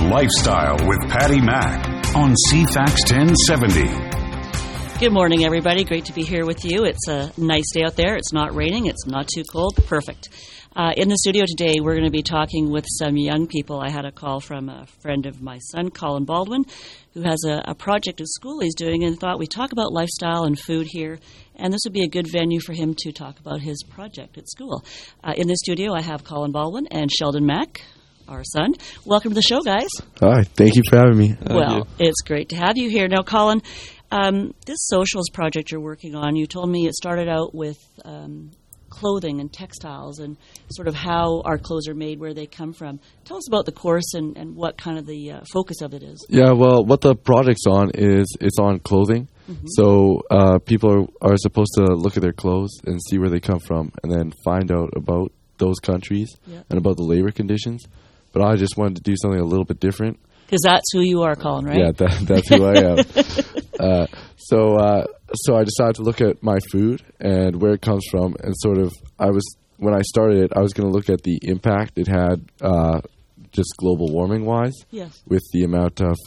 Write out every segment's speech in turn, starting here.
Lifestyle with Patty Mack on CFAX 1070. Good morning, everybody. Great to be here with you. It's a nice day out there. It's not raining. It's not too cold. Perfect. In the studio today, we're going to be talking with some young people. I had a call from a friend of my son, Colin Baldwin, who has a project at school he's doing, and thought we'd talk about lifestyle and food here, and this would be a good venue for him to talk about his project at school. In the studio, I have Colin Baldwin and Sheldon Mack, our son. Welcome to the show, guys. Hi. Thank you for having me. Well, it's great to have you here. Now, Colin, this socials project you're working on, you told me it started out with clothing and textiles and sort of how our clothes are made, where they come from. Tell us about the course and what kind of the focus of it is. Yeah, well, what the project's on is it's on clothing. Mm-hmm. So people are supposed to look at their clothes and see where they come from and then find out about those countries and about the labor conditions. But I just wanted to do something a little bit different. Because that's who you are, Colin, right? Yeah, that's who I am. So I decided to look at my food and where it comes from, and sort of when I started it, I was going to look at the impact it had, just global warming wise, with the amount of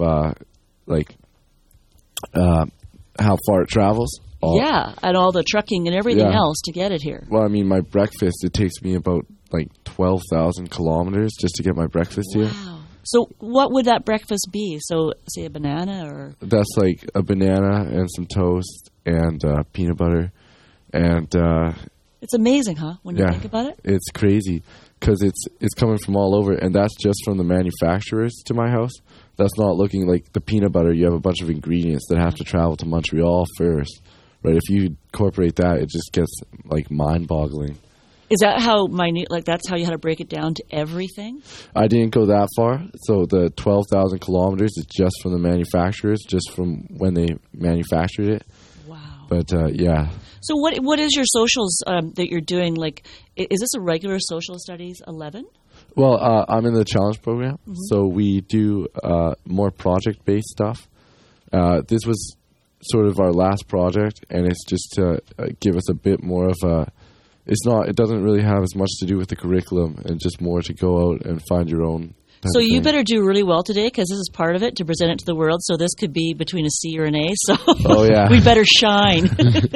how far it travels. And all the trucking and everything else to get it here. Well, I mean, my breakfast, it takes me about 12,000 kilometers just to get my breakfast here. So what would that breakfast be? So, say a banana or? That's like a banana and some toast and peanut butter. And it's amazing, huh, when you think about it? It's crazy because it's coming from all over, and that's just from the manufacturers to my house. That's not looking like the peanut butter. You have a bunch of ingredients that have to travel to Montreal first, right? If you incorporate that, it just gets mind-boggling. Is that how minute, that's how you had to break it down to everything? I didn't go that far. So the 12,000 kilometers is just from the manufacturers, just from when they manufactured it. Wow. But, So what is your socials that you're doing? Is this a regular social studies 11? Well, I'm in the challenge program. Mm-hmm. So we do more project-based stuff. This was sort of our last project, and it's just to give us a bit more of a... It doesn't really have as much to do with the curriculum and just more to go out and find your own. So you better do really well today because this is part of it to present it to the world. So this could be between a C or an A. So we better shine.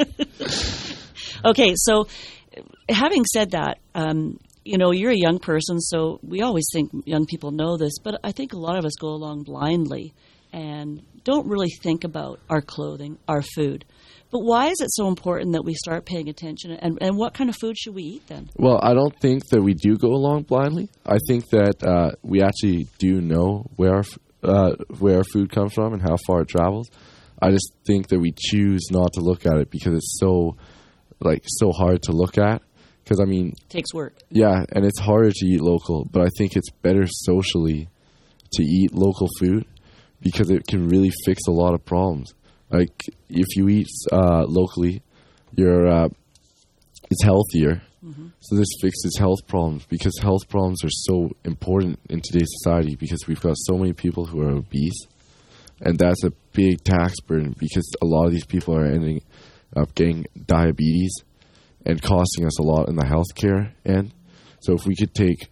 Okay, so having said that, you're a young person, so we always think young people know this, but I think a lot of us go along blindly and don't really think about our clothing, our food. But why is it so important that we start paying attention? And what kind of food should we eat then? Well, I don't think that we do go along blindly. I think that we actually do know where our food comes from and how far it travels. I just think that we choose not to look at it because it's so hard to look at. Because, I mean... It takes work. Yeah, and it's harder to eat local. But I think it's better socially to eat local food because it can really fix a lot of problems. Like, if you eat locally, it's healthier. Mm-hmm. So this fixes health problems because health problems are so important in today's society because we've got so many people who are obese. And that's a big tax burden because a lot of these people are ending up getting diabetes and costing us a lot in the healthcare end. So if we could take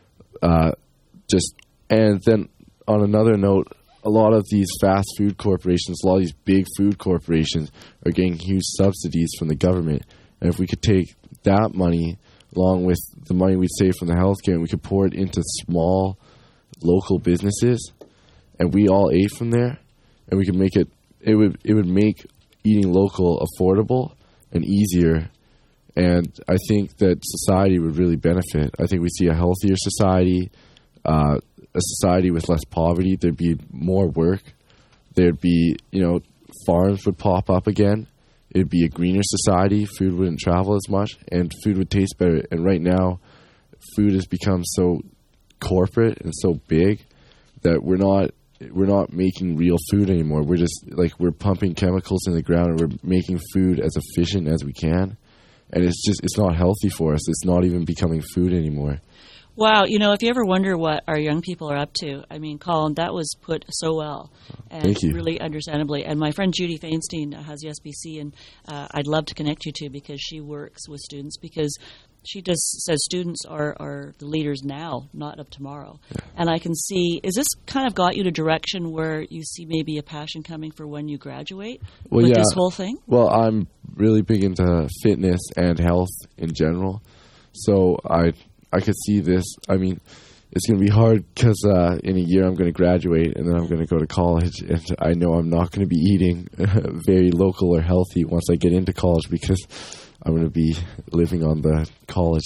and then on another note, a lot of these fast food corporations, a lot of these big food corporations are getting huge subsidies from the government. And if we could take that money along with the money we'd save from the healthcare and we could pour it into small local businesses and we all ate from there and we could make it would make eating local affordable and easier. And I think that society would really benefit. I think we see a healthier society, a society with less poverty. There'd be more work. There'd be, farms would pop up again. It'd be a greener society. Food wouldn't travel as much, and food would taste better. And right now, food has become so corporate and so big that we're not making real food anymore. We're just we're pumping chemicals in the ground, and we're making food as efficient as we can. And it's not healthy for us. It's not even becoming food anymore. Wow, if you ever wonder what our young people are up to, I mean, Colin, that was put so well. And Thank you. Really understandably. And my friend Judy Feinstein has the SBC, and I'd love to connect you to because she works with students because she just says students are the leaders now, not of tomorrow. Yeah. And I can see, is this kind of got you to direction where you see maybe a passion coming for when you graduate with this whole thing? Well, I'm really big into fitness and health in general. So I could see this. I mean, it's going to be hard because in a year I'm going to graduate and then I'm going to go to college. And I know I'm not going to be eating very local or healthy once I get into college because I'm going to be living on the college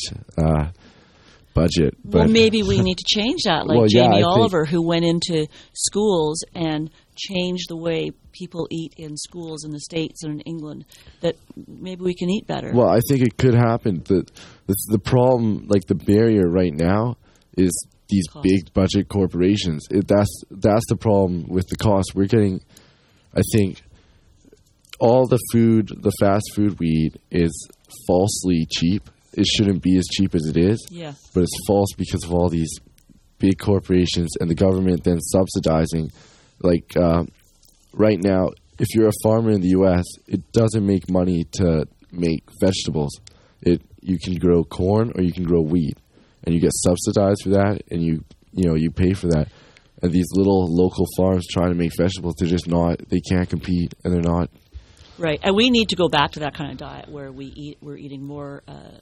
budget. Well, maybe we need to change that, like Jamie Oliver, who went into schools and changed the way people eat in schools in the States and in England, that maybe we can eat better. Well, I think it could happen. The problem, like the barrier right now, is these big budget corporations. That's the problem with the cost. We're getting, I think, all the food, the fast food we eat is falsely cheap. It shouldn't be as cheap as it is. Yeah. But it's false because of all these big corporations and the government then subsidizing. Like right now, if you're a farmer in the U.S., it doesn't make money to make vegetables. You can grow corn or you can grow wheat, and you get subsidized for that, and you pay for that. And these little local farms trying to make vegetables, they're just not. They can't compete, and they're not. Right, and we need to go back to that kind of diet where we're eating more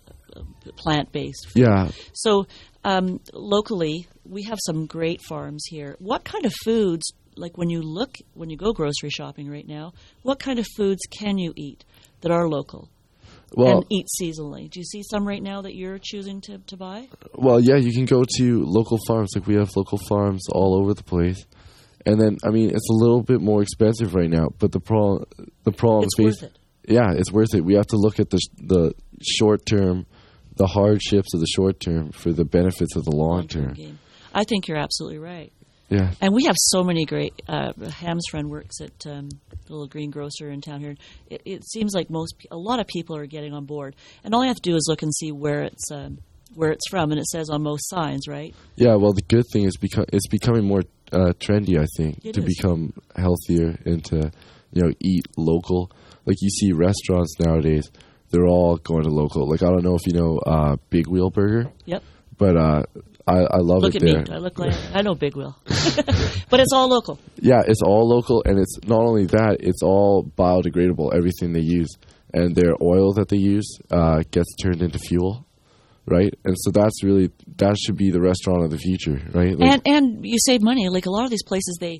plant-based food. Yeah. So locally, we have some great farms here. What kind of foods, like when you go grocery shopping right now, what kind of foods can you eat that are local and eat seasonally? Do you see some right now that you're choosing to buy? Well, yeah, you can go to local farms. Like we have local farms all over the place. And then, I mean, it's a little bit more expensive right now, but the problem it's worth it. Yeah, it's worth it. We have to look at the short term, the hardships of the short term for the benefits of the long term. Game. I think you're absolutely right. Yeah. And we have so many great. Ham's friend works at the little green grocer in town here. It seems like a lot of people are getting on board, and all you have to do is look and see where it's from, and it says on most signs, right? Yeah. Well, the good thing is it's becoming more trendy, I think, to become healthier and to eat local. Like you see restaurants nowadays, they're all going to local. Like I don't know if you know Big Wheel Burger. Yep. But I love it there. Look at me. I know Big Wheel. But it's all local. Yeah, it's all local, and it's not only that, it's all biodegradable, everything they use. And their oil that they use gets turned into fuel, right? And so that should be the restaurant of the future, right? Like, and you save money. Like a lot of these places, they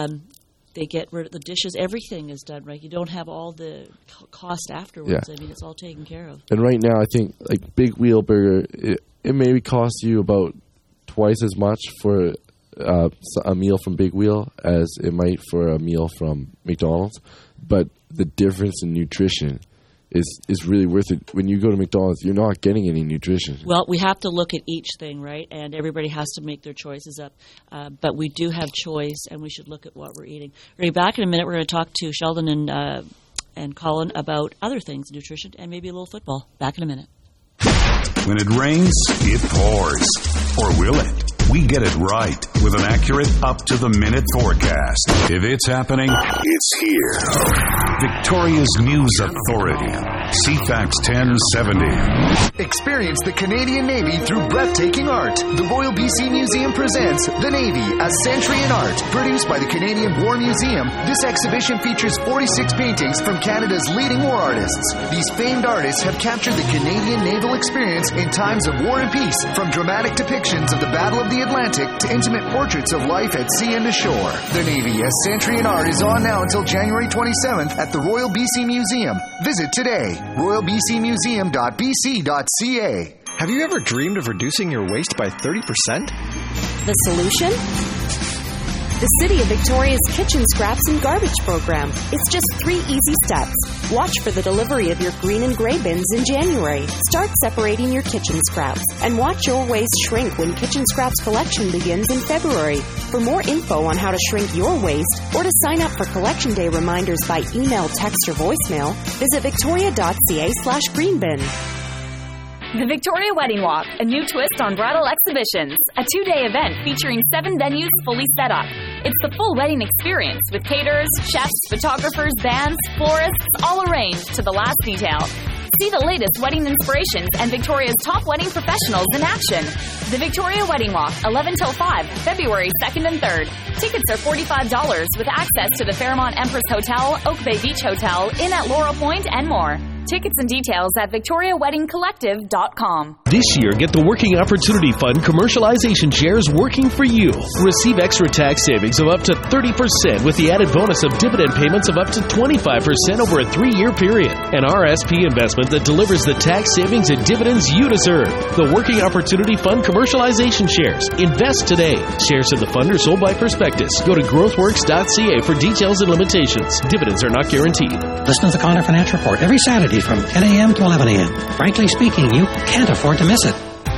get rid of the dishes. Everything is done right. You don't have all the cost afterwards. Yeah. I mean, it's all taken care of. And right now, I think like Big Wheel Burger, it maybe costs you about twice as much for a meal from Big Wheel as it might for a meal from McDonald's. But the difference in nutrition is really worth it. When you go to McDonald's, you're not getting any nutrition. Well, we have to look at each thing, right? And everybody has to make their choices up. But we do have choice, and we should look at what we're eating. We're going to be back in a minute. We're going to talk to Sheldon and Colin about other things, nutrition, and maybe a little football. Back in a minute. When it rains, it pours. Or will it? We get it right with an accurate, up-to-the-minute forecast. If it's happening, it's here. Victoria's News Authority. CFAX 1070. Experience the Canadian Navy through breathtaking art. The Royal BC Museum presents The Navy, a Century in Art. Produced by the Canadian War Museum, this exhibition features 46 paintings from Canada's leading war artists. These famed artists have captured the Canadian naval experience in times of war and peace, from dramatic depictions of the Battle of the Atlantic to intimate portraits of life at sea and ashore. The Navy, a Century in Art is on now until January 27th at the Royal BC Museum. Visit today, royalbcmuseum.bc.ca. Have you ever dreamed of reducing your waste by 30%? The solution? The City of Victoria's Kitchen Scraps and Garbage Program. It's just 3 easy steps. Watch for the delivery of your green and gray bins in January. Start separating your kitchen scraps and watch your waste shrink when Kitchen Scraps collection begins in February. For more info on how to shrink your waste or to sign up for Collection Day reminders by email, text, or voicemail, visit victoria.ca/greenbin. The Victoria Wedding Walk, a new twist on bridal exhibitions. A 2-day event featuring 7 venues fully set up. It's the full wedding experience with caterers, chefs, photographers, bands, florists, all arranged to the last detail. See the latest wedding inspirations and Victoria's top wedding professionals in action. The Victoria Wedding Walk, 11 till 5, February 2nd and 3rd. Tickets are $45 with access to the Fairmont Empress Hotel, Oak Bay Beach Hotel, Inn at Laurel Point, and more. Tickets and details at victoriaweddingcollective.com. This year, get the Working Opportunity Fund commercialization shares working for you. Receive extra tax savings of up to 30% with the added bonus of dividend payments of up to 25% over a 3-year period. An RSP investment that delivers the tax savings and dividends you deserve. The Working Opportunity Fund commercialization shares. Invest today. Shares of the fund are sold by prospectus. Go to growthworks.ca for details and limitations. Dividends are not guaranteed. Listen to the Connor Finance Report every Saturday from 10 a.m. to 11 a.m. Frankly speaking, you can't afford to miss it.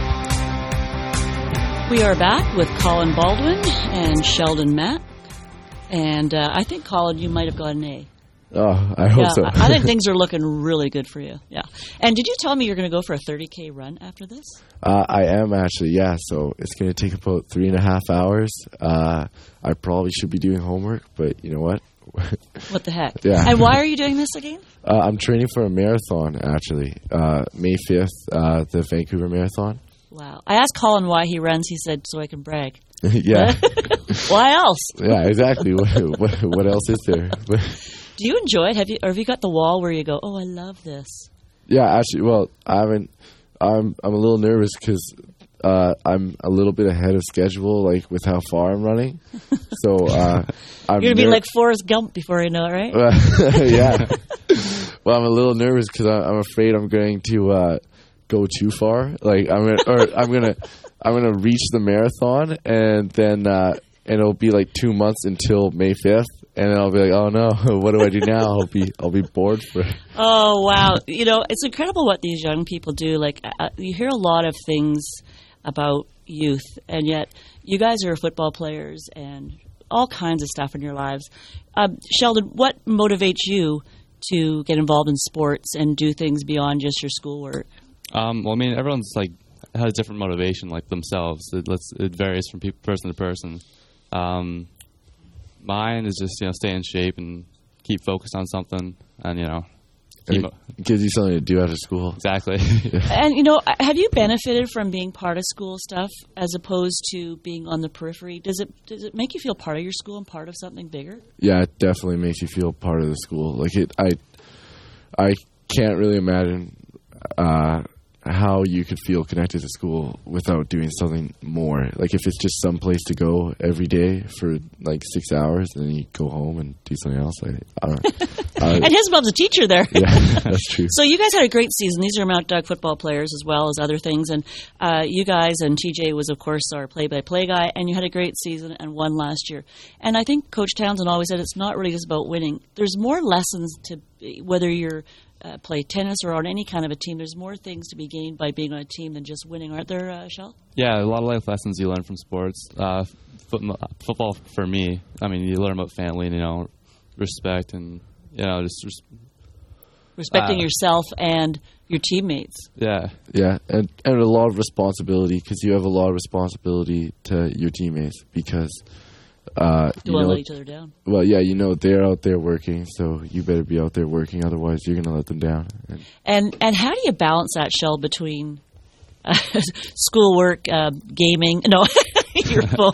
We are back with Colin Baldwin and Sheldon Matt. And I think, Colin, you might have got an A. Oh, I hope so. I think things are looking really good for you. Yeah. And did you tell me you're going to go for a 30K run after this? I am actually, yeah. So it's going to take about 3.5 hours. I probably should be doing homework, but you know what? What the heck? Yeah. And why are you doing this again? I'm training for a marathon, actually. May 5th, the Vancouver Marathon. Wow. I asked Colin why he runs. He said, so I can brag. Yeah. Why else? Yeah, exactly. What else is there? Do you enjoy it? Have you got the wall where you go, oh, I love this? Yeah, actually, well, I haven't. I'm a little nervous because I'm a little bit ahead of schedule, like with how far I'm running. So I'm you're gonna be like Forrest Gump before you know it, right? Yeah. Well, I'm a little nervous because I'm afraid I'm going to go too far. Like I'm gonna reach the marathon and then and it'll be like 2 months until May 5th. And then I'll be like, oh no, what do I do now? I'll be bored for it. Oh wow! You know, it's incredible what these young people do. Like you hear a lot of things about youth, and yet you guys are football players and all kinds of stuff in your lives. Sheldon, what motivates you to get involved in sports and do things beyond just your schoolwork? Well, I mean, everyone's like has a different motivation, like themselves. It varies from person to person. Mine is just, stay in shape and keep focused on something and, it gives you something to do after school. Exactly. And, have you benefited from being part of school stuff as opposed to being on the periphery? Does it make you feel part of your school and part of something bigger? Yeah, it definitely makes you feel part of the school. Like I can't really imagine how you could feel connected to school without doing something more. Like if it's just some place to go every day for like 6 hours and then you go home and do something else. I don't know. And his mom's a teacher there. Yeah, that's true. So you guys had a great season. These are Mount Doug football players as well as other things. And you guys, and TJ was, of course, our play-by-play guy, and you had a great season and won last year. And I think Coach Townsend always said it's not really just about winning. There's more lessons to whether you're play tennis or on any kind of a team. There's more things to be gained by being on a team than just winning, aren't there, Shell? Yeah, a lot of life lessons you learn from sports. Football for me, I mean, you learn about family and, respect and, just respecting yourself and your teammates. Yeah. Yeah, and a lot of responsibility because you have a lot of responsibility to your teammates because don't want to let each other down. Well, yeah, they're out there working, so you better be out there working. Otherwise, you're going to let them down. And how do you balance that, Shell, between schoolwork, gaming? No, your phone.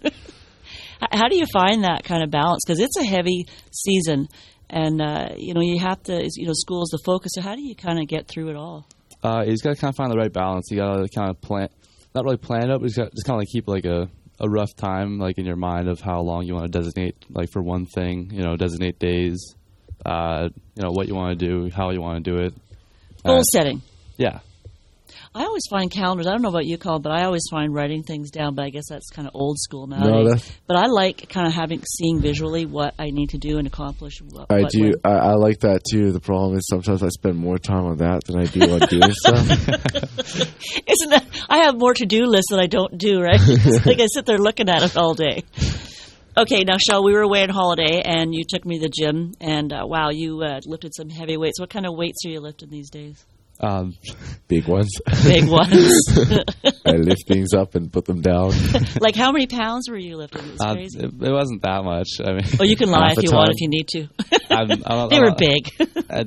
How do you find that kind of balance? Because it's a heavy season, and you have to. School is the focus. So how do you kind of get through it all? You just got to kind of find the right balance. You got to kind of plan, not really plan it, but just kind of like keep like a rough time, like in your mind of how long you want to designate, like for one thing, designate days, what you want to do, how you want to do it. Goal setting. Yeah. I always find calendars. I don't know about you, Colin, but I always find writing things down. But I guess that's kind of old school nowadays. But I like kind of seeing visually what I need to do and accomplish. I do. I like that too. The problem is sometimes I spend more time on that than I do on doing stuff. Isn't that? I have more to-do lists that I don't do. Right? Like I sit there looking at it all day. Okay, now, Shell, we were away on holiday, and you took me to the gym, and wow, you lifted some heavy weights. What kind of weights are you lifting these days? Big ones. Big ones. I lift things up and put them down. Like how many pounds were you lifting? It was crazy. It wasn't that much. I mean, you can lie if you want, if you need to. They were big.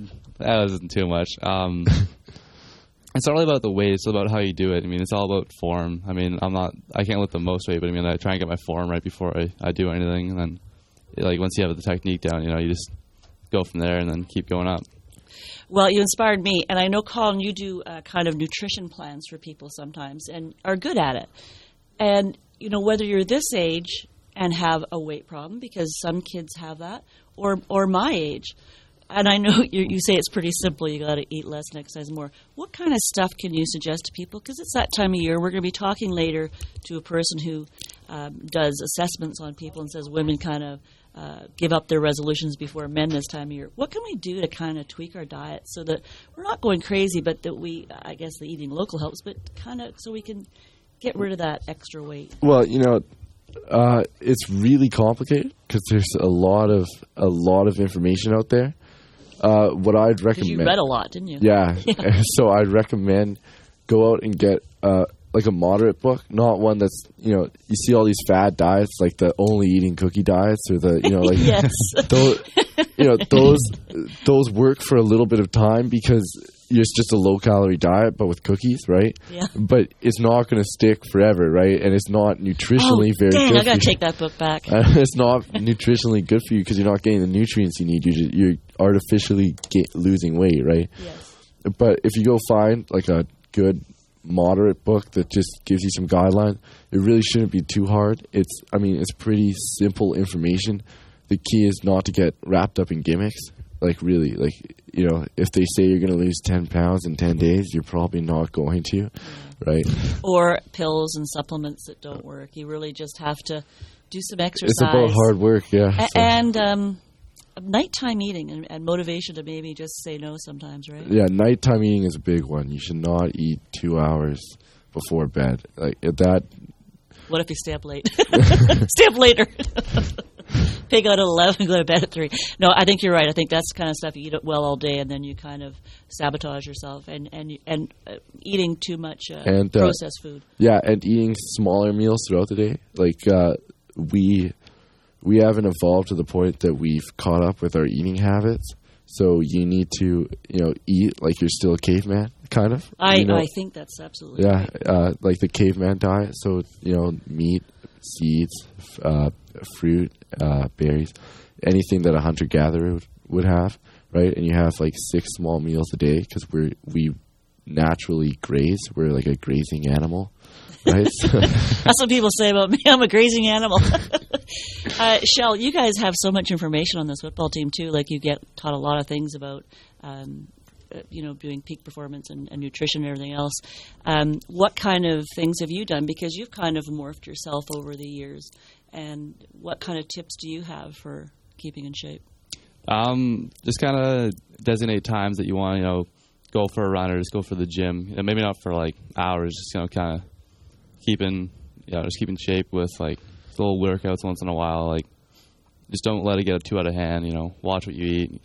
that wasn't too much. It's not really about the weight. It's about how you do it. I mean, it's all about form. I mean, I can't lift the most weight, but I mean, I try and get my form right before I do anything. And then, like, once you have the technique down, you just go from there and then keep going up. Well, you inspired me. And I know, Colin, you do kind of nutrition plans for people sometimes and are good at it. And, whether you're this age and have a weight problem, because some kids have that, or my age. And I know you say it's pretty simple. You got to eat less and exercise more. What kind of stuff can you suggest to people? Because it's that time of year. We're going to be talking later to a person who does assessments on people and says women kind of give up their resolutions before men this time of year. What can we do to kind of tweak our diet so that we're not going crazy, but that I guess the eating local helps, but kind of so we can get rid of that extra weight? Well, it's really complicated because there's a lot of information out there. What I'd recommend... You read a lot, didn't you? Yeah. So I'd recommend go out and get like a moderate book, not one that's, you see all these fad diets, like the only eating cookie diets or the, like yes. those work for a little bit of time because it's just a low calorie diet, but with cookies, right? Yeah. But it's not going to stick forever, right? And it's not nutritionally very good. I got to take that book back. It's not nutritionally good for you because you're not getting the nutrients you need. You're artificially losing weight, right? Yes. But if you go find like a good moderate book that just gives you some guidelines, it really shouldn't be too hard. It's pretty simple information. The key is not to get wrapped up in gimmicks. Like really, if they say you're going to lose 10 pounds in 10 days, you're probably not going to, right? Or pills and supplements that don't work. You really just have to do some exercise. It's about hard work, yeah. And nighttime eating and motivation to maybe just say no sometimes, right? Yeah, nighttime eating is a big one. You should not eat 2 hours before bed. Like that. What if you stay up late? Stay up later. Pig out at 11, go to bed at 3. No, I think you're right. I think that's the kind of stuff you eat well all day, and then you kind of sabotage yourself and eating too much processed food. Yeah, and eating smaller meals throughout the day. Like we haven't evolved to the point that we've caught up with our eating habits. So you need to, eat like you're still a caveman, kind of. I think that's absolutely right. Like the caveman diet. So, meat, seeds, fruit, berries, anything that a hunter-gatherer would have, right? And you have like 6 small meals a day because we naturally graze. We're like a grazing animal, right? That's what people say about me. I'm a grazing animal. Shell, you guys have so much information on this football team too. Like you get taught a lot of things about, doing peak performance and nutrition and everything else. What kind of things have you done? Because you've kind of morphed yourself over the years. And what kind of tips do you have for keeping in shape? Just kind of designate times that you want to, go for a run or just go for the gym. Maybe not for like hours, just kind of keeping shape with like little workouts once in a while. Like just don't let it get too out of hand. Watch what you eat.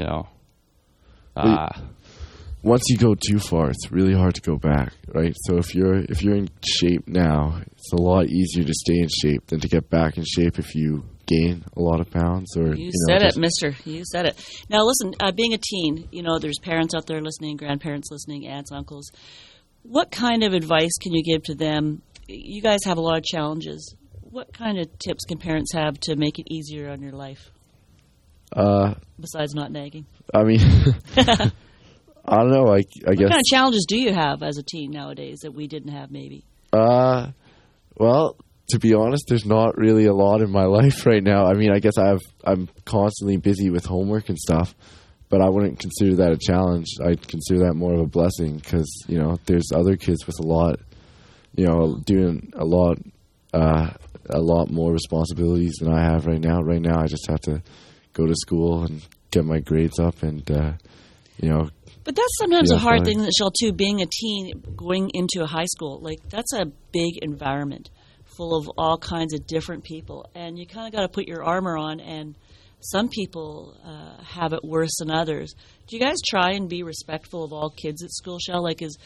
Once you go too far, it's really hard to go back, right? So if you're in shape now, it's a lot easier to stay in shape than to get back in shape if you gain a lot of pounds. Or you said it, mister. You said it. Now listen, being a teen, there's parents out there listening, grandparents listening, aunts, uncles. What kind of advice can you give to them? You guys have a lot of challenges. What kind of tips can parents have to make it easier on your life? Besides not nagging. I mean, I don't know. I guess. What kind of challenges do you have as a teen nowadays that we didn't have maybe? Well, to be honest, there's not really a lot in my life right now. I mean, I guess I'm constantly busy with homework and stuff, but I wouldn't consider that a challenge. I'd consider that more of a blessing because, there's other kids with a lot, doing a lot more responsibilities than I have right now. Right now, I just have to go to school and get my grades up and, But that's sometimes a hard thing, Shell, too, being a teen, going into a high school. Like, that's a big environment full of all kinds of different people. And you kind of got to put your armor on, and some people have it worse than others. Do you guys try and be respectful of all kids at school, Shell? Like, is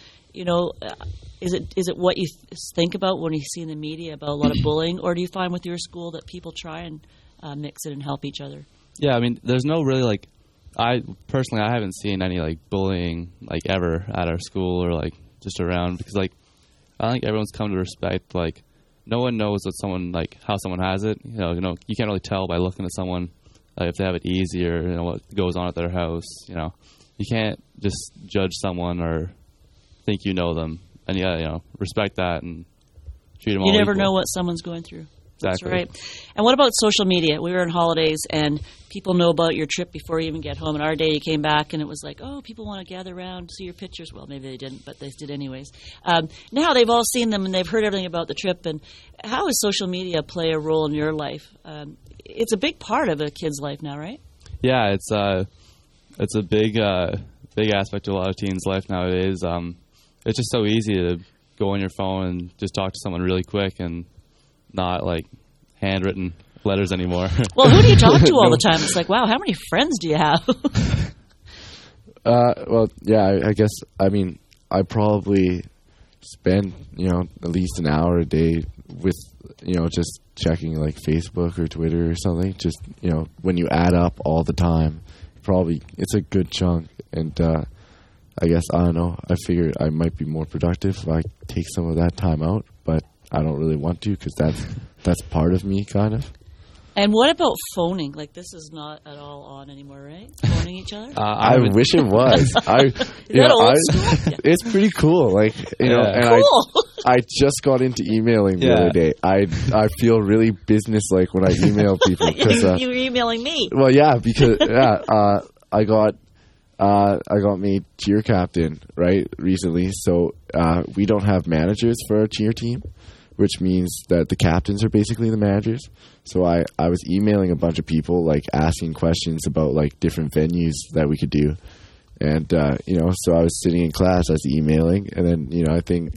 it what you think about when you see in the media about a lot of bullying? Or do you find with your school that people try and mix it and help each other? Yeah, I mean, there's no really, I haven't seen any like bullying like ever at our school or like just around, because like I think everyone's come to respect like no one knows what someone like how someone has it. You know you can't really tell by looking at someone if they have it easy or what goes on at their house. You can't just judge someone or think you know them, and respect that and treat them all equal. You never know what someone's going through. That's Exactly. right. And what about social media? We were on holidays, and people know about your trip before you even get home. In our day, you came back, and it was like, oh, people want to gather around, see your pictures. Well, maybe they didn't, but they did anyways. Now they've all seen them, and they've heard everything about the trip. And how does social media play a role in your life? It's a big part of a kid's life now, right? Yeah, it's a big aspect of a lot of teens' life nowadays. It's just so easy to go on your phone and just talk to someone really quick and not like handwritten letters anymore. Well, who do you talk to all the time? It's like, wow, how many friends do you have? Well, yeah, I guess, I mean, I probably spend, at least an hour a day with, just checking like Facebook or Twitter or something. Just, when you add up all the time, probably it's a good chunk. And I guess, I don't know, I figured I might be more productive if I take some of that time out, but I don't really want to because that's part of me, kind of. And what about phoning? Like, this is not at all on anymore, right? Phoning each other? I wish it was. Is that old school? Yeah. It's pretty cool. Like, and cool. I just got into emailing the other day. I feel really business-like when I email people. You were emailing me. Well, yeah, because I got made cheer captain, right, recently. So we don't have managers for our cheer team, which means that the captains are basically the managers. So I was emailing a bunch of people, like, asking questions about, like, different venues that we could do. And, so I was sitting in class, I was emailing, and then, I think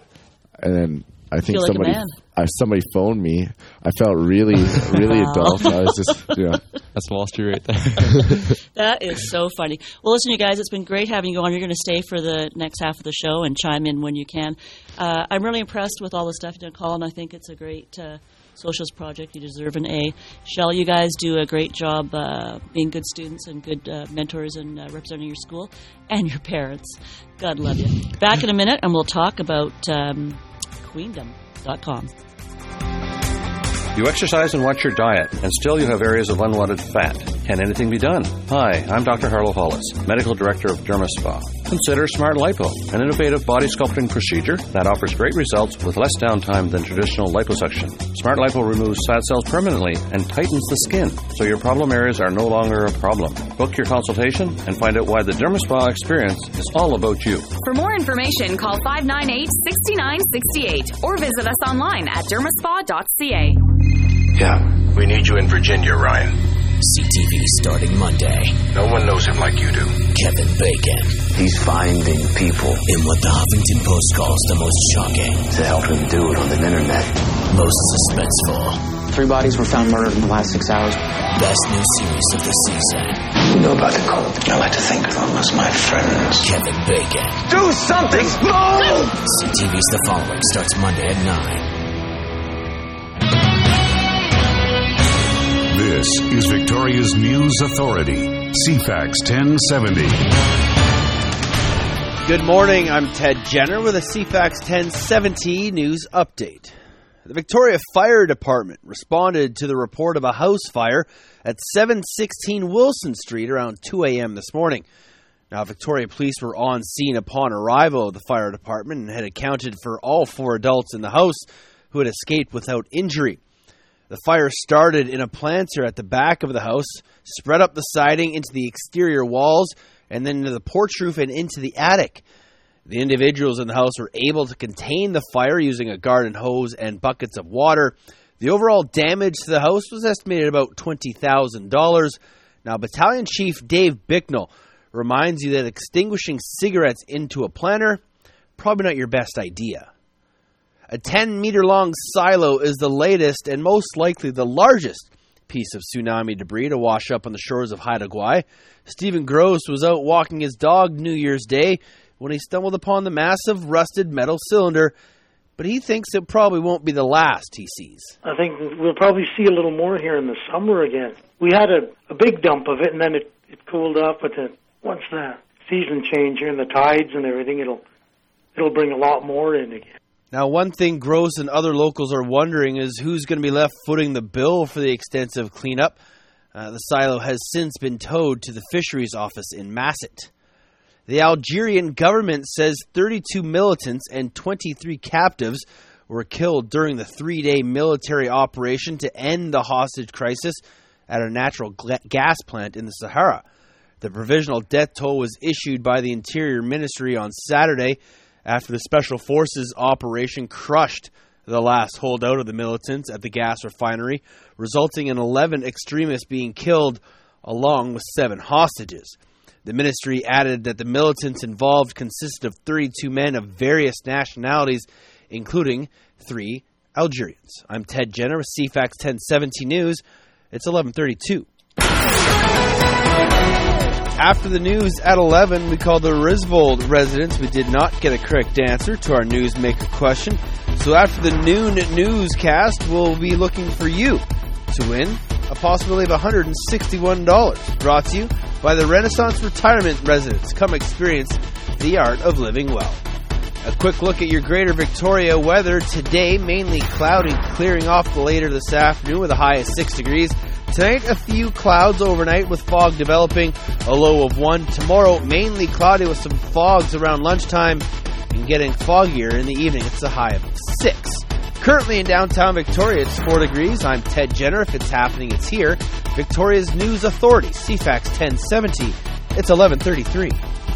somebody phoned me. I felt really, really adult. I was just, That's Wall Street right there. That is so funny. Well, listen, you guys, it's been great having you on. You're going to stay for the next half of the show and chime in when you can. I'm really impressed with all the stuff you've done, Colin. I think it's a great socials project. You deserve an A. Shell, you guys do a great job being good students and good mentors and representing your school and your parents. God love you. Back in a minute, and we'll talk about queendom.com. You exercise and watch your diet, and still you have areas of unwanted fat. Can anything be done? Hi, I'm Dr. Harlow Hollis, Medical Director of DermaSpa. Consider Smart Lipo, an innovative body sculpting procedure that offers great results with less downtime than traditional liposuction. Smart Lipo removes fat cells permanently and tightens the skin, so your problem areas are no longer a problem. Book your consultation and find out why the DermaSpa experience is all about you. For more information, call 598-6968 or visit us online at dermaspa.ca. Yeah, we need you in Virginia, Ryan. CTV starting Monday. No one knows him like you do. Kevin Bacon. He's finding people. In what the Huffington Post calls the most shocking. To help him do it on the internet. Most suspenseful. 3 bodies were found murdered in the last 6 hours. Best new series of the season. You know about the cult. I like to think of them as my friends. Kevin Bacon. Do something! Move! CTV's The Following starts Monday at 9. This is Victoria's News Authority, CFAX 1070. Good morning, I'm Ted Jenner with a CFAX 1070 news update. The Victoria Fire Department responded to the report of a house fire at 716 Wilson Street around 2 a.m. this morning. Now, Victoria Police were on scene upon arrival of the fire department and had accounted for all 4 adults in the house who had escaped without injury. The fire started in a planter at the back of the house, spread up the siding into the exterior walls, and then into the porch roof and into the attic. The individuals in the house were able to contain the fire using a garden hose and buckets of water. The overall damage to the house was estimated at about $20,000. Now, Battalion Chief Dave Bicknell reminds you that extinguishing cigarettes into a planter, probably not your best idea. A 10-meter-long silo is the latest and most likely the largest piece of tsunami debris to wash up on the shores of Haida Gwaii. Stephen Gross was out walking his dog New Year's Day when he stumbled upon the massive rusted metal cylinder, but he thinks it probably won't be the last he sees. I think we'll probably see a little more here in the summer again. We had a big dump of it, and then it it cooled off, but once the season change here and the tides and everything, it'll bring a lot more in again. Now, one thing Gross and other locals are wondering is who's going to be left footing the bill for the extensive cleanup. The silo has since been towed to the fisheries office in Masset. The Algerian government says 32 militants and 23 captives were killed during the 3-day military operation to end the hostage crisis at a natural gas plant in the Sahara. The provisional death toll was issued by the Interior Ministry on Saturday after the Special Forces operation crushed the last holdout of the militants at the gas refinery, resulting in 11 extremists being killed along with 7 hostages. The ministry added that the militants involved consisted of 32 men of various nationalities, including 3 Algerians. I'm Ted Jenner with CFAX 1070 News. It's 11:32. After the news at 11, we called the Risvold residents. We did not get a correct answer to our newsmaker question. So after the noon newscast, we'll be looking for you to win a possibility of $161. Brought to you by the Renaissance Retirement Residence. Come experience the art of living well. A quick look at your Greater Victoria weather. Today, mainly cloudy, clearing off later this afternoon with a high of 6 degrees. Tonight, a few clouds overnight with fog developing, a low of 1. Tomorrow, mainly cloudy with some fogs around lunchtime and getting foggier in the evening. It's a high of 6. Currently in downtown Victoria, it's 4 degrees. I'm Ted Jenner. If it's happening, it's here. Victoria's News Authority, CFAX 1070. It's 11:33.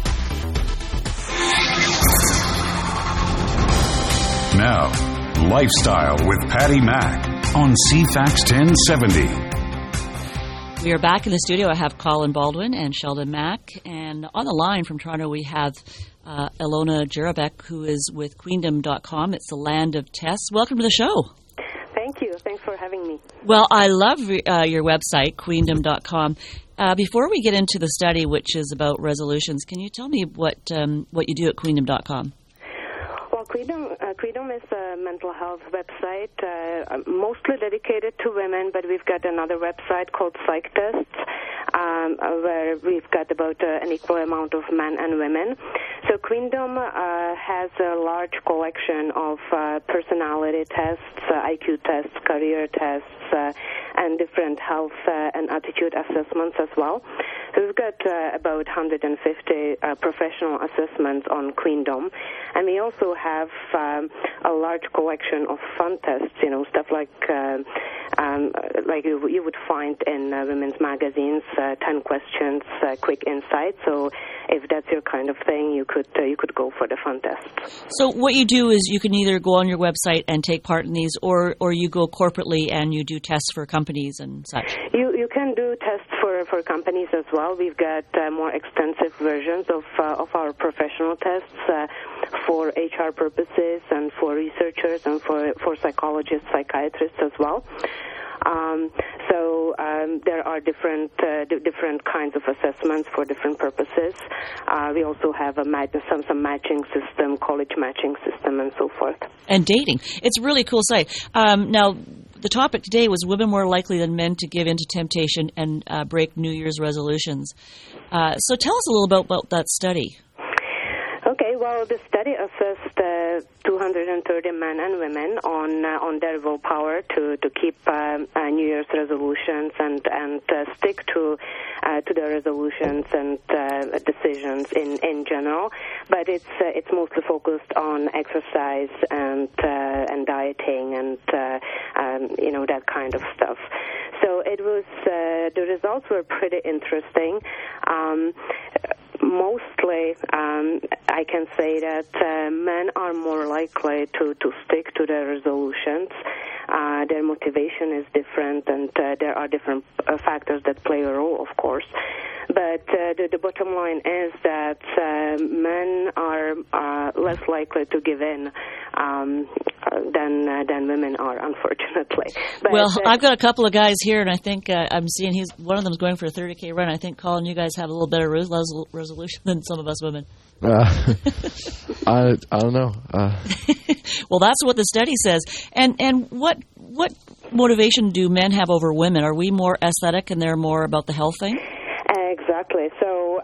Now, Lifestyle with Patty Mack on CFAX 1070. We are back in the studio. I have Colin Baldwin and Sheldon Mack. And on the line from Toronto, we have Ilona Jarabek, who is with Queendom.com. It's the land of tests. Welcome to the show. Thank you. Thanks for having me. Well, I love your website, Queendom.com. Before we get into the study, which is about resolutions, can you tell me what you do at Queendom.com? Well, Queendom is a mental health website, mostly dedicated to women, but we've got another website called Psych Tests, where we've got about an equal amount of men and women. So Queendom has a large collection of personality tests, IQ tests, career tests, and different health and attitude assessments as well. So we've got about 150 professional assessments on Queendom, and we also have a large collection of fun tests, stuff like you would find in women's magazines, 10 questions, quick insights. So if that's your kind of thing, you could go for the fun tests. So what you do is you can either go on your website and take part in these, or you go corporately and you do tests for companies and such. You can do tests for companies as well. We've got more extensive versions of our professional tests for HR purposes and for researchers and for psychologists, psychiatrists as well. So there are different kinds of assessments for different purposes. We also have some matching system, college matching system, and so forth. And dating. It's a really cool site. Now, the topic today was women more likely than men to give in to temptation and break New Year's resolutions. So tell us a little about that study. Okay, well, the study assessed 230 men and women on their willpower to keep New Year's resolutions and stick to the resolutions and decisions in general. But it's mostly focused on exercise and dieting and that kind of stuff. So it was the results were pretty interesting. Mostly, I can say that men are more likely to stick to their resolutions. Their motivation is different, and there are different factors that play a role, of course. But the bottom line is that men are less likely to give in than women are, unfortunately. But, well, I've got a couple of guys here, and I think I'm seeing one of them is going for a 30K run. I think, Colin, you guys have a little better resolution than some of us women. I don't know. Well, that's what the study says. And what motivation do men have over women? Are we more aesthetic and they're more about the health thing? Exactly. So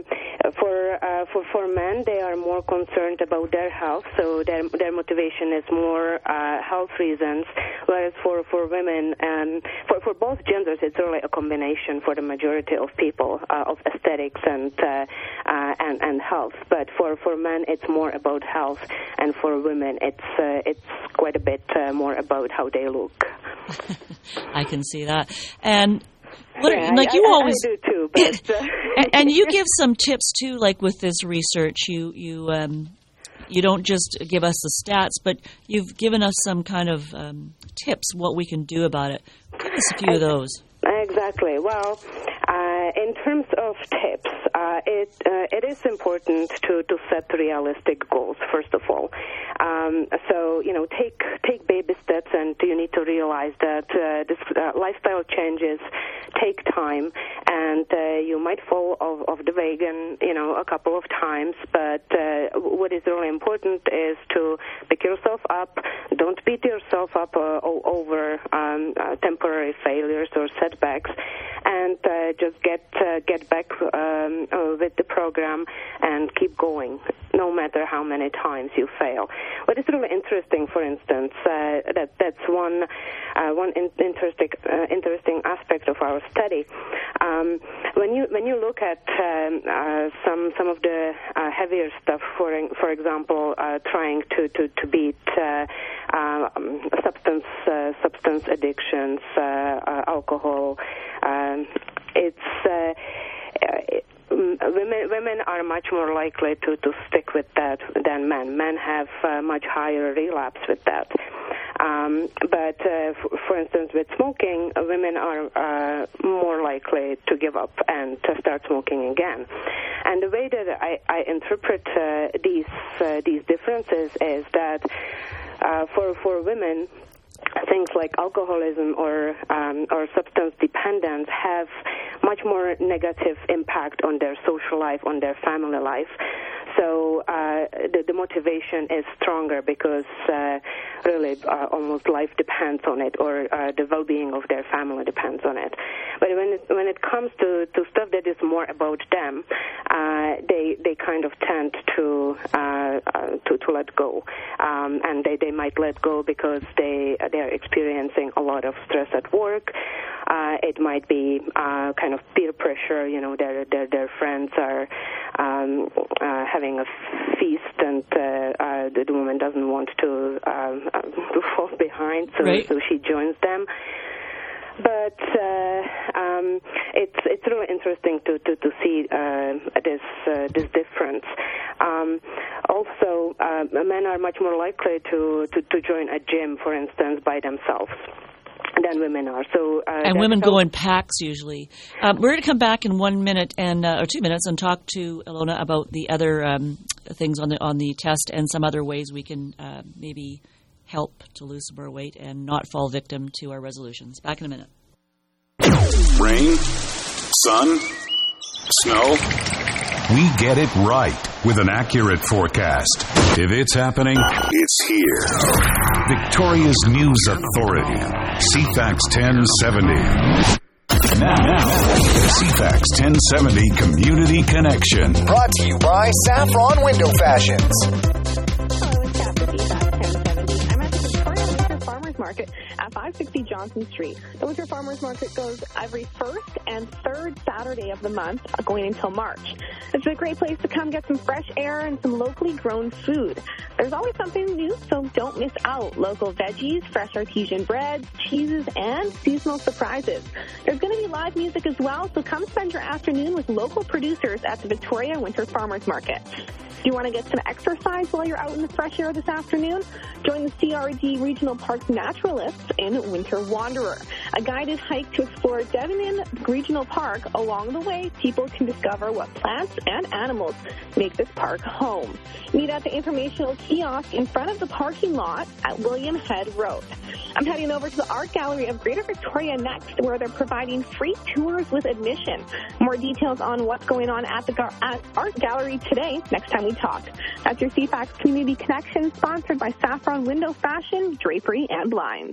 for men, they are more concerned about their health, so their motivation is more health reasons, whereas for women and for both genders, it's really a combination for the majority of people of aesthetics and health. But for men, it's more about health, and for women, it's quite a bit more about how they look. I can see that. And I do too. But, and you give some tips too, like with this research. You don't just give us the stats, but you've given us some kind of tips what we can do about it. Give us a few of those. Exactly. Well, in terms of tips, it is important to set realistic goals, first of all. So, take baby steps, and you need to realize that this lifestyle changes take time, and you might fall off the wagon, a couple of times, but what is really important is to pick yourself up. Don't beat yourself up over temporary failures or setbacks, and just get back with the program and keep going, no matter how many times you fail. What is really interesting, for instance, that's one interesting aspect of our study. When you look at some of the heavier stuff, for example, trying to beat substance addictions, alcohol, women are much more likely to stick with that than men. Men have much higher relapse with that. But for instance, with smoking, women are more likely to give up and to start smoking again. And the way that I interpret these differences is that for women, things like alcoholism or substance dependence have much more negative impact on their social life, on their family life. So the motivation is stronger because really almost life depends on it, or the well-being of their family depends on it. But when it comes to stuff that is more about them, they kind of tend to let go, and they might let go because they are experiencing a lot of stress at work. It might be kind of peer pressure. Their friends are having a feast, and the woman doesn't want to fall behind, so she joins them. But it's really interesting to see this difference. Also, men are much more likely to join a gym, for instance, by themselves than women are. So and women go in packs usually. We're going to come back in 1 minute or 2 minutes and talk to Ilona about the other things on the test and some other ways we can maybe help to lose some more weight and not fall victim to our resolutions. Back in a minute. Rain, sun, snow. We get it right with an accurate forecast. If it's happening, it's here. Victoria's News Authority, CFAX 1070. Now, CFAX 1070 Community Connection. Brought to you by Saffron Window Fashions. Market at 560 Johnson Street. The Winter Farmers Market goes every first and third Saturday of the month, going until March. It's a great place to come get some fresh air and some locally grown food. There's always something new, so don't miss out. Local veggies, fresh artesian breads, cheeses, and seasonal surprises. There's going to be live music as well, so come spend your afternoon with local producers at the Victoria Winter Farmers Market. Do you want to get some exercise while you're out in the fresh air this afternoon? Join the CRD Regional Parks Naturalists in Winter Wanderer, a guided hike to explore Devanin Regional Park. Along the way, people can discover what plants and animals make this park home. Meet at the informational kiosk in front of the parking lot at William Head Road. I'm heading over to the Art Gallery of Greater Victoria next, where they're providing free tours with admission. More details on what's going on at the Art Gallery today next time we talk. That's your CFAX Community Connection, sponsored by Saffron Window Fashion, Drapery, and Blinds.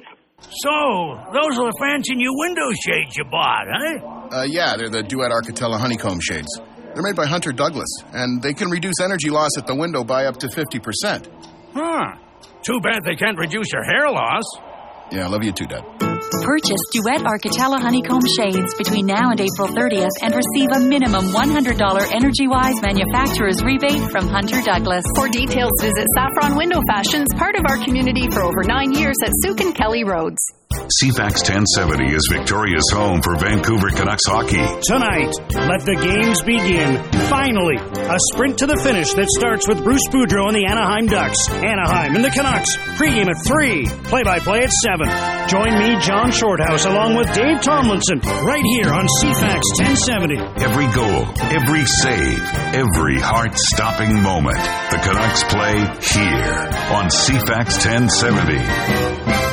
So, those are the fancy new window shades you bought, huh? Yeah, they're the Duet Architella honeycomb shades. They're made by Hunter Douglas, and they can reduce energy loss at the window by up to 50%. Huh. Too bad they can't reduce your hair loss. Yeah, I love you too, Dad. Purchase Duet Architella honeycomb shades between now and April 30th and receive a minimum $100 Energy-Wise manufacturer's rebate from Hunter Douglas. For details, visit Saffron Window Fashions, part of our community for over 9 years at Suk and Kelly Roads. CFAX 1070 is Victoria's home for Vancouver Canucks hockey. Tonight, let the games begin. Finally, a sprint to the finish that starts with Bruce Boudreau and the Anaheim Ducks. Anaheim and the Canucks. Pregame at 3. Play-by-play at 7. Join me, John Shorthouse, along with Dave Tomlinson, right here on CFAX 1070. Every goal, every save, every heart-stopping moment. The Canucks play here on CFAX 1070.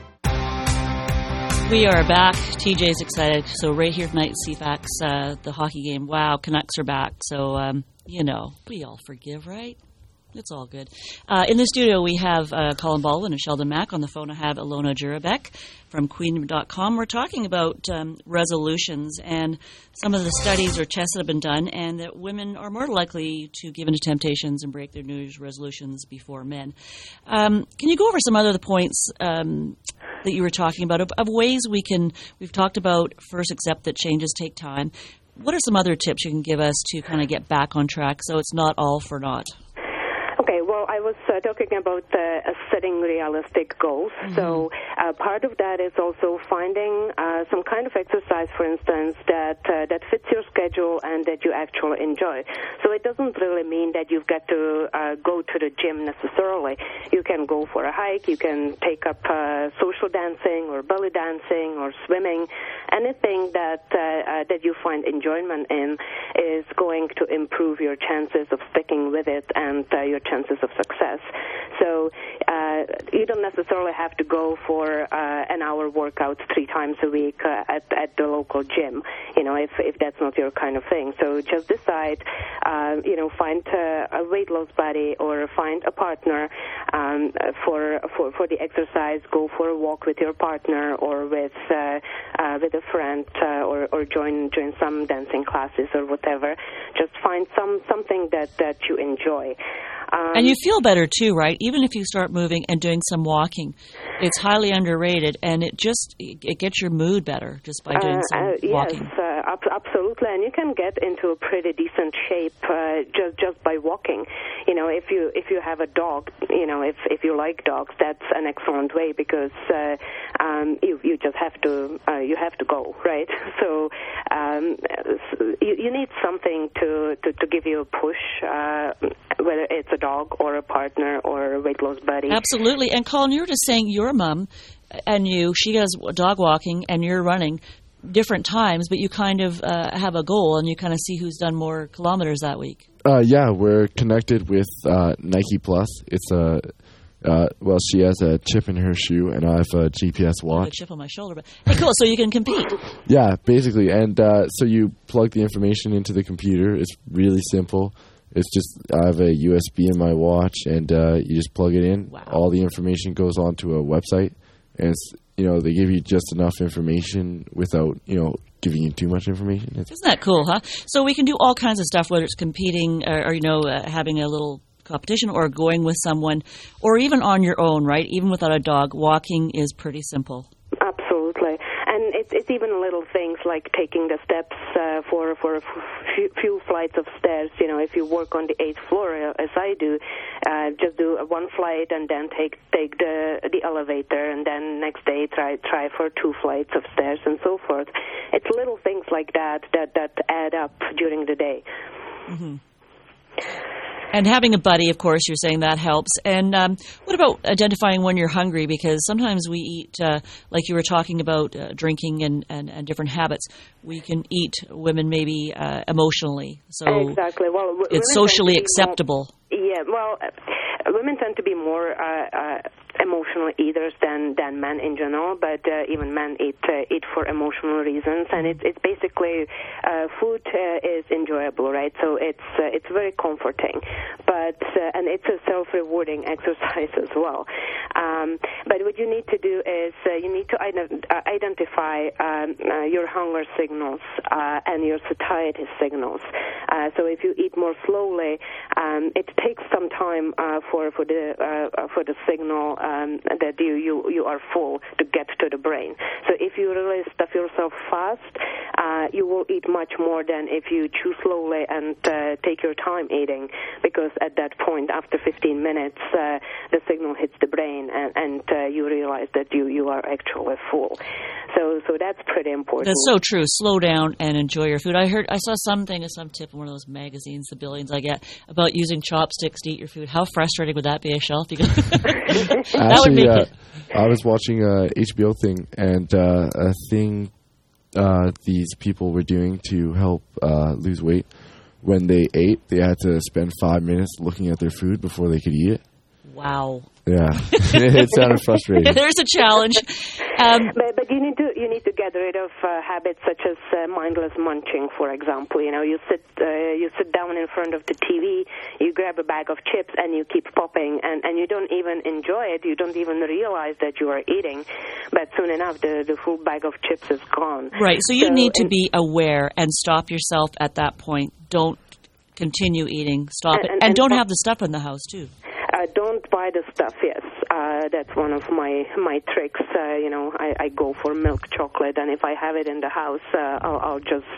We are back. TJ's excited. So right here tonight, CFAX, the hockey game. Wow, Canucks are back. So, we all forgive, right? It's all good. In the studio, we have Colin Baldwin and Sheldon Mack. On the phone, I have Ilona Jurabek from Queen.com. We're talking about resolutions and some of the studies or tests that have been done, and that women are more likely to give into temptations and break their New Year's resolutions before men. Can you go over some other points that you were talking about of ways we've talked about first accept that changes take time. What are some other tips you can give us to kind of get back on track so it's not all for naught? Okay, well, I was talking about setting realistic goals. Mm-hmm. So part of that is also finding some kind of exercise, for instance, that fits your schedule and that you actually enjoy. So it doesn't really mean that you've got to go to the gym necessarily. You can go for a hike, you can take up social dancing or belly dancing or swimming. Anything that you find enjoyment in is going to improve your chances of sticking with it and your chances of success. So you don't necessarily have to go for an hour workouts 3 times a week at the local gym, if that's not your kind of thing. So just decide, find a weight loss buddy or find a partner for the exercise. Go for a walk with your partner or with a friend or join some dancing classes or whatever. Just find something that you enjoy. And you feel better too, right? Even if you start moving and doing some walking, it's highly underrated, and it gets your mood better just by doing some walking. Yes, absolutely, and you can get into a pretty decent shape just by walking. If you have a dog, if you like dogs, that's an excellent way because you just have to go, right? So you need something to give you a push, whether it's a dog or a partner or a weight loss buddy. Absolutely. And Colin, you were just saying your mom and she does dog walking and you're running different times, but you kind of have a goal and you kind of see who's done more kilometers that week. Yeah, we're connected with Nike Plus. It's she has a chip in her shoe and I have a GPS watch. I have a chip on my shoulder, but hey, cool. So you can compete. Yeah, basically. And so you plug the information into the computer. It's really simple. It's just I have a USB in my watch, and you just plug it in. Wow. All the information goes onto a website, and it's, they give you just enough information without giving you too much information. Isn't that cool, huh? So we can do all kinds of stuff, whether it's competing or having a little competition or going with someone, or even on your own, right? Even without a dog, walking is pretty simple. Absolutely. And it's even little things like taking the steps for a few flights of stairs. If you work on the 8th floor, as I do, just do one flight and then take the elevator, and then next day try for 2 flights of stairs and so forth. It's little things like that add up during the day. Mm-hmm. And having a buddy, of course, you're saying that helps. And what about identifying when you're hungry? Because sometimes we eat, like you were talking about drinking and different habits, we can eat women maybe emotionally. So exactly. Well, it's socially acceptable. Women tend to be more emotional eaters than men in general, but even men eat for emotional reasons, and it's basically food is enjoyable, right? So it's very comforting, but and it's a self-rewarding exercise as well. But what you need to do is you need to identify your hunger signals and your satiety signals. So if you eat more slowly, it takes some time for the signal that you are full to get to the brain. So if you really stuff yourself fast, you will eat much more than if you chew slowly and take your time eating, because at that point, after 15 minutes, the signal hits the brain and you realize that you are actually full. So that's pretty important. That's so true. Slow down and enjoy your food. I saw some tip in one of those magazines, the billions I get, about using chopsticks to eat your food. How frustrating would that be, Ashel? That would make it. I was watching a HBO thing, and a thing these people were doing to help lose weight. When they ate, they had to spend 5 minutes looking at their food before they could eat it. Wow. Yeah, it sounded frustrating. There's a challenge. But you need to get rid of habits such as mindless munching, for example. You sit down in front of the TV, you grab a bag of chips, and you keep popping, and you don't even enjoy it. You don't even realize that you are eating. But soon enough, the full bag of chips is gone. Right. So you need to be aware and stop yourself at that point. Don't continue eating. Stop it, and don't have the stuff in the house too. Don't buy the stuff, yes. That's one of my tricks. I go for milk chocolate, and if I have it in the house, I'll just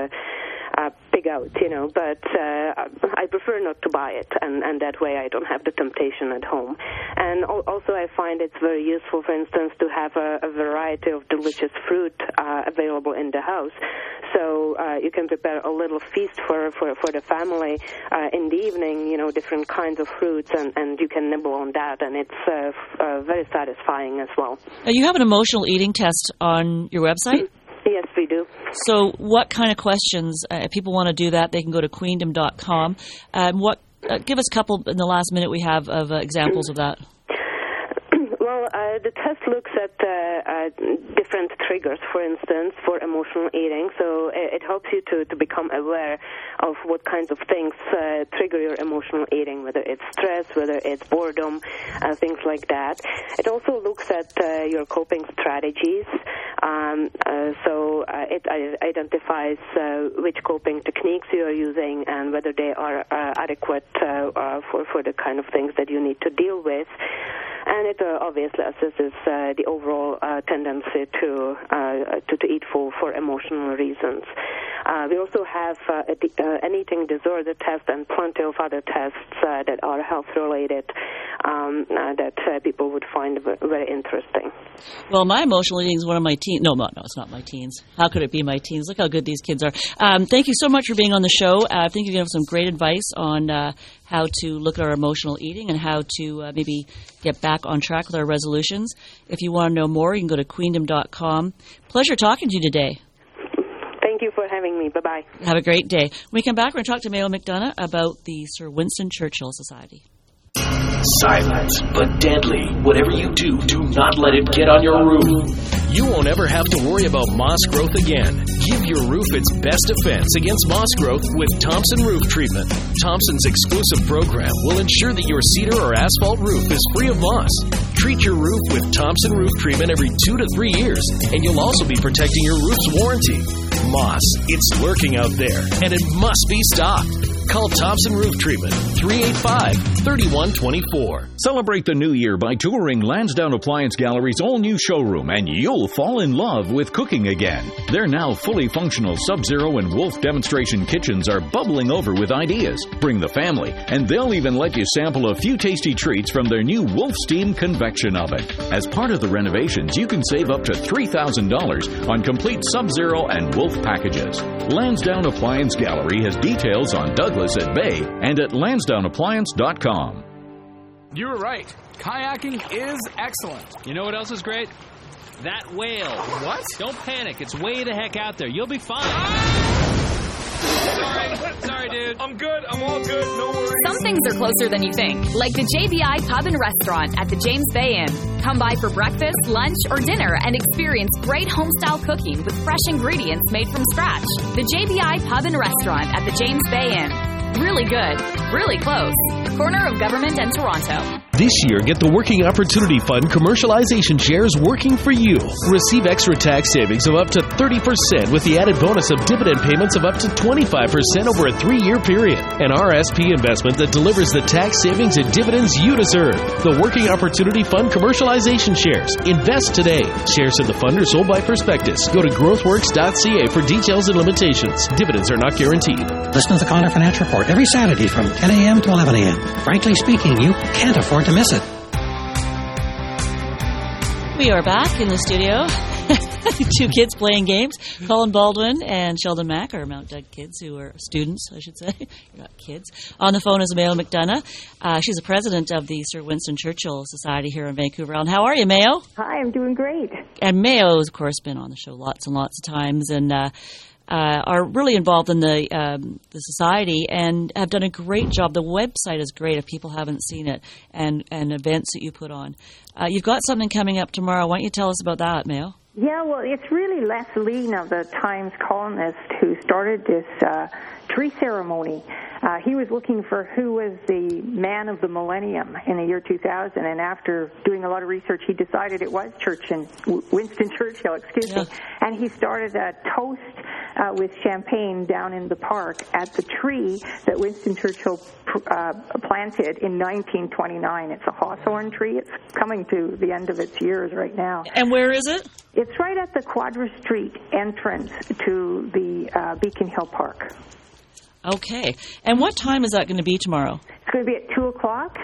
pig out, but I prefer not to buy it, and that way I don't have the temptation at home. And also I find it's very useful, for instance, to have a variety of delicious fruit available in the house. So you can prepare a little feast for the family in the evening, different kinds of fruits, and you can nibble on that, and it's very satisfying as well. You have an emotional eating test on your website? Yes, we do. So what kind of questions, if people want to do that, they can go to queendom.com. Give us a couple in the last minute we have of examples of that. Well, the test looks at different triggers, for instance, for emotional eating. So it helps you to become aware of what kinds of things trigger your emotional eating, whether it's stress, whether it's boredom, things like that. It also looks at your coping strategies. So it identifies which coping techniques you are using and whether they are adequate for the kind of things that you need to deal with. And it obviously assesses the overall tendency to eat full for emotional reasons. We also have an eating disorder test and plenty of other tests that are health-related that people would find very interesting. Well, my emotional eating is one of my teens. No, it's not my teens. How could it be my teens? Look how good these kids are. Thank you so much for being on the show. I think you're going to have some great advice on how to look at our emotional eating and how to maybe get back on track with our resolutions. If you want to know more, you can go to queendom.com. Pleasure talking to you today. Thank you for having me. Bye-bye. Have a great day. When we come back, we're going to talk to Mayo McDonough about the Sir Winston Churchill Society. Silent but deadly. Whatever you do, do not let it get on your roof. You won't ever have to worry about moss growth again. Give your roof its best defense against moss growth with Thompson Roof Treatment. Thompson's exclusive program will ensure that your cedar or asphalt roof is free of moss. Treat your roof with Thompson Roof Treatment every 2 to 3 years, and you'll also be protecting your roof's warranty. Moss, it's lurking out there, and it must be stopped. Call Thompson Roof Treatment, 385-3124. Celebrate the new year by touring Lansdowne Appliance Gallery's all-new showroom, and you'll fall in love with cooking again. Their now fully functional Sub-Zero and Wolf demonstration kitchens are bubbling over with ideas. Bring the family, and they'll even let you sample a few tasty treats from their new Wolf Steam convection oven. As part of the renovations, you can save up to $3,000 on complete Sub-Zero and Wolf packages. Lansdowne Appliance Gallery has details on Douglas at Bay and at lansdowneappliance.com. You were right. Kayaking is excellent. You know what else is great? That whale. What? Don't panic. It's way the heck out there. You'll be fine. Sorry, dude. I'm good. I'm all good. No worries. Some things are closer than you think, like the JBI Pub and Restaurant at the James Bay Inn. Come by for breakfast, lunch, or dinner and experience great home-style cooking with fresh ingredients made from scratch. The JBI Pub and Restaurant at the James Bay Inn. Really good. Really close. corner of Government and Toronto. This year, get the Working Opportunity Fund commercialization shares working for you. Receive extra tax savings of up to 30% with the added bonus of dividend payments of up to 25% over a 3-year period. An RSP investment that delivers the tax savings and dividends you deserve. The Working Opportunity Fund commercialization shares. Invest today. Shares of the fund are sold by prospectus. Go to growthworks.ca for details and limitations. Dividends are not guaranteed. Listen to the Connor Finance Report every Saturday from 10 a.m. to 11 a.m. Frankly speaking, you can't afford to miss it. We are back in the studio. 2 kids playing games. Colin Baldwin and Sheldon Mack are Mount Doug kids who are students, I should say. You're not kids. On the phone is Mayo McDonough. She's the president of the Sir Winston Churchill Society here in Vancouver Island. How are you, Mayo? Hi, I'm doing great. And Mayo's, of course, been on the show lots and lots of times and are really involved in the society and have done a great job. The website is great if people haven't seen it and events that you put on. You've got something coming up tomorrow. Why don't you tell us about that, Mayo? Yeah, well, it's really Les Lean of the Times columnist who started this tree ceremony. He was looking for who was the man of the millennium in the year 2000, and after doing a lot of research, he decided it was Winston Churchill, and he started a toast with champagne down in the park at the tree that Winston Churchill planted in 1929. It's a hawthorn tree. It's coming to the end of its years right now. And where is it? It's right at the Quadra Street entrance to the Beacon Hill Park. Okay. And what time is that going to be tomorrow? It's going to be at 2 o'clock.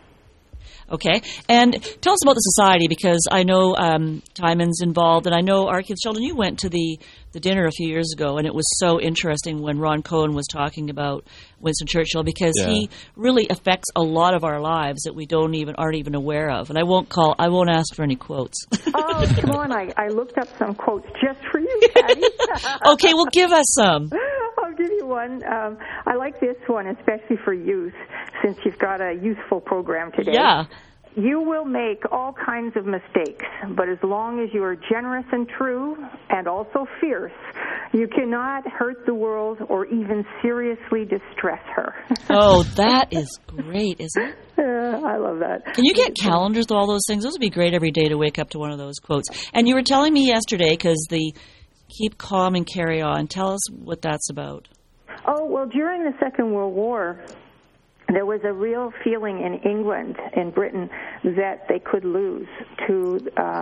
Okay. And tell us about the society, because I know Timon's involved, and I know our kids. Sheldon, you went to the dinner a few years ago, and it was so interesting when Ron Cohen was talking about Winston Churchill, because he really affects a lot of our lives that we aren't even aware of. And I won't ask for any quotes. Oh, come on. I looked up some quotes just for you, Patty. Okay, well, give us some. I'll give you one. I like this one, especially for youth, since you've got a youthful program today. Yeah. You will make all kinds of mistakes, but as long as you are generous and true and also fierce, you cannot hurt the world or even seriously distress her. Oh, that is great, isn't it? I love that. Can you get calendars with all those things? Those would be great every day to wake up to one of those quotes. And you were telling me yesterday, because the Keep Calm and Carry On, tell us what that's about. Oh, well, during the Second World War, there was a real feeling in England, in Britain, that they could lose to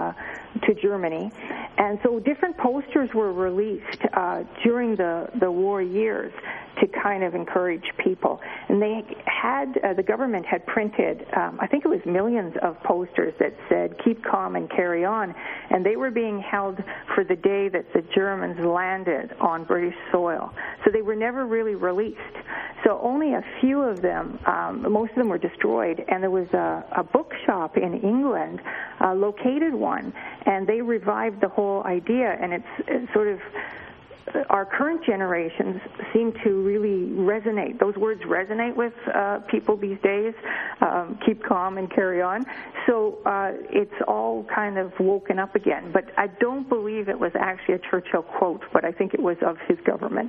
Germany. And so different posters were released during the war years to kind of encourage people. And they had, the government had printed, I think it was millions of posters that said, keep calm and carry on. And they were being held for the day that the Germans landed on British soil. So they were never really released. So only a few of them, most of them were destroyed. And there was a bookshop in England, located one, and they revived the whole idea. And it's sort of, our current generations seem to really resonate. Those words resonate with people these days. Keep calm and carry on. So it's all kind of woken up again. But I don't believe it was actually a Churchill quote, but I think it was of his government.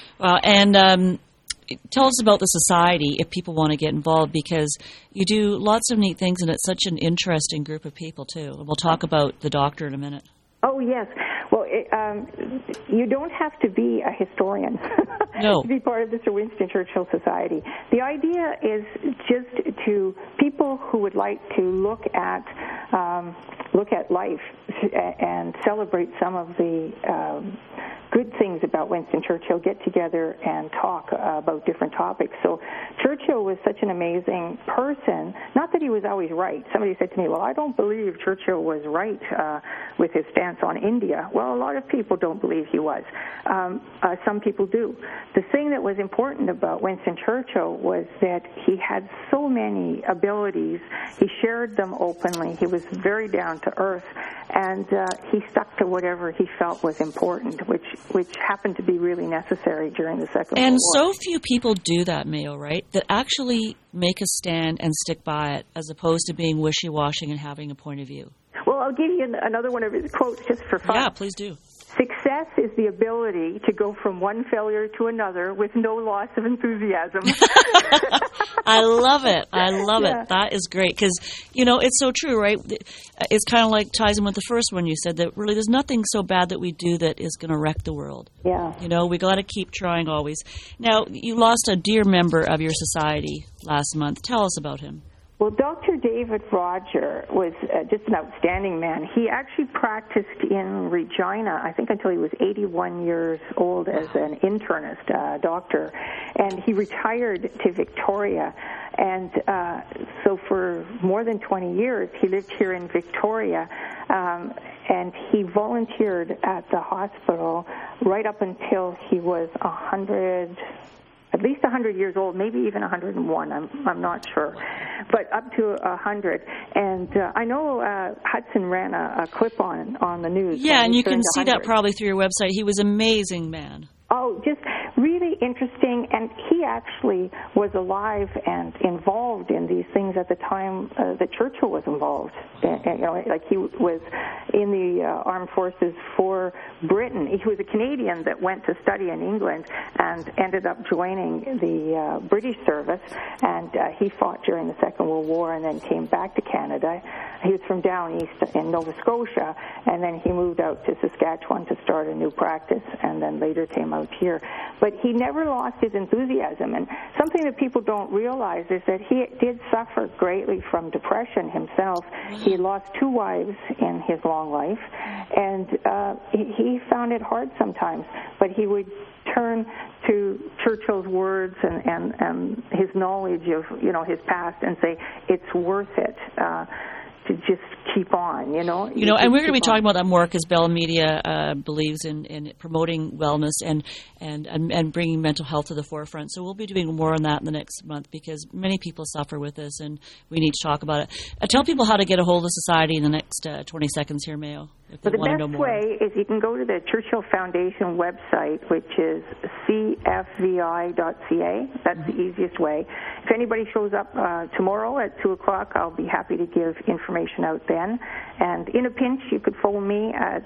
And tell us about the society if people want to get involved, because you do lots of neat things, and it's such an interesting group of people, too. And we'll talk about the doctor in a minute. Oh, yes. Well, you don't have to be a historian to be part of the Sir Winston Churchill Society. The idea is just to people who would like to look at life and celebrate some of the good things about Winston Churchill, get together and talk about different topics. So Churchill was such an amazing person, not that he was always right. Somebody said to me, well, I don't believe Churchill was right with his stance on India. Well, a lot of people don't believe he was. Some people do. The thing that was important about Winston Churchill was that he had so many abilities. He shared them openly. He was very down to earth, and he stuck to whatever he felt was important, which happened to be really necessary during the Second World War. And so few people do that, Mayo, right? That actually make a stand and stick by it, as opposed to being wishy-washy and having a point of view. Well, I'll give you another one of his quotes just for fun. Yeah, please do. Success is the ability to go from one failure to another with no loss of enthusiasm. I love it. I love it. That is great because, it's so true, right? It's kind of like ties in with the first one you said, that really there's nothing so bad that we do that is going to wreck the world. Yeah. We got to keep trying always. Now, you lost a dear member of your society last month. Tell us about him. Well, Dr. David Roger was just an outstanding man. He actually practiced in Regina, I think until he was 81 years old as an internist doctor, and he retired to Victoria. And so for more than 20 years, he lived here in Victoria, and he volunteered at the hospital right up until he was 100, at least 100 years old, maybe even 101. I'm not sure, but up to 100. And I know Hudson ran a clip on the news. Yeah, and you can see that probably through your website. He was an amazing man. Oh, just really interesting, and he actually was alive and involved in these things at the time that Churchill was involved. Like he was in the armed forces for Britain. He was a Canadian that went to study in England and ended up joining the British service, and he fought during the Second World War and then came back to Canada. He was from down east in Nova Scotia, and then he moved out to Saskatchewan to start a new practice, and then later came out here. But he never lost his enthusiasm, and something that people don't realize is that he did suffer greatly from depression himself. He lost 2 wives in his long life, and he found it hard sometimes, but he would turn to Churchill's words and his knowledge of his past and say it's worth it to just keep on, and we're going to be talking about that more because Bell Media believes in promoting wellness and bringing mental health to the forefront. So we'll be doing more on that in the next month because many people suffer with this, and we need to talk about it. Tell people how to get a hold of Society in the next 20 seconds here, Mayo. But the best way is you can go to the Churchill Foundation website, which is cfvi.ca. That's the easiest way. If anybody shows up tomorrow at 2 o'clock, I'll be happy to give information out then. And in a pinch, you could phone me at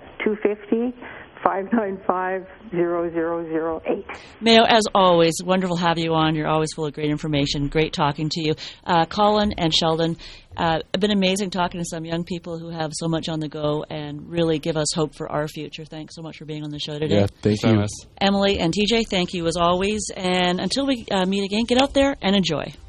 250-595-0008. Mayo, as always, wonderful to have you on. You're always full of great information. Great talking to you. Colin and Sheldon, it's been amazing talking to some young people who have so much on the go and really give us hope for our future. Thanks so much for being on the show today. Yeah, thank you. Emily and TJ, thank you as always. And until we meet again, get out there and enjoy.